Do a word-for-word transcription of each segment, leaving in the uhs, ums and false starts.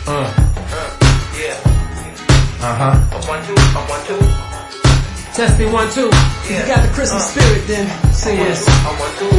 Uh. Yeah. Uh-huh. A one, two, a one, two. Testing one, two. If Yeah. you got the Christmas Uh. spirit, then sing One, this. two, a one, two.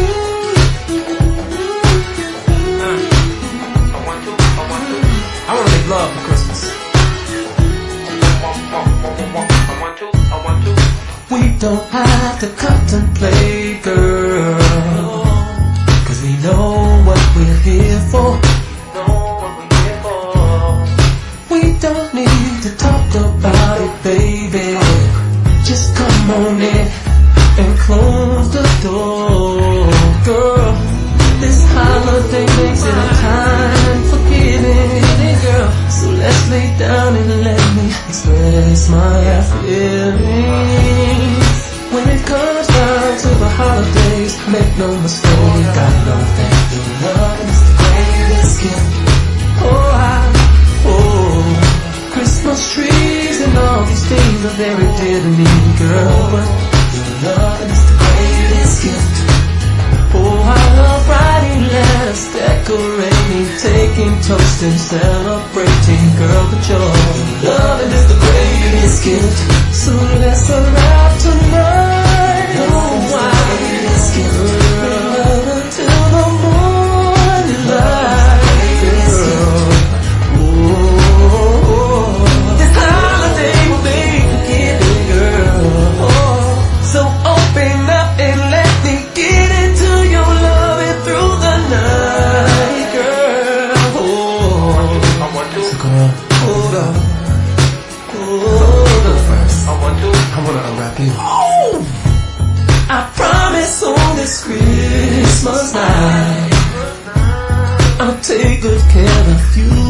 Uh. A one, two, a one, two. I wanna make love for Christmas. One, one, one, one, a one, two, a one, two. We don't have to contemplate, girl, cause we know what we're here for. Know what we're here for. We don't need to talk about it, baby. Just come on in and close the door, girl. This holiday makes it a time for giving, girl. So let's lay down and let me express my feelings. When it comes down to the holidays, make no mistake, I know that your love is the greatest gift. Oh, I, oh, Christmas trees and all these things are very dear to me, girl, but your love is the greatest gift. Oh, I love writing letters, decorating, taking toasts and celebrating, girl, but your love is the greatest gift. So let's arrive tonight. Oh, I love until the morning light, girl. Oh, this holiday will make you giving, girl. Oh, so open up and let me get into your loving through the night, girl. Oh, A one, two. so girl, hold up, hold up first. A one, two. I wanna unwrap you. Oh, I promise on this Christmas night I'll take good care of you.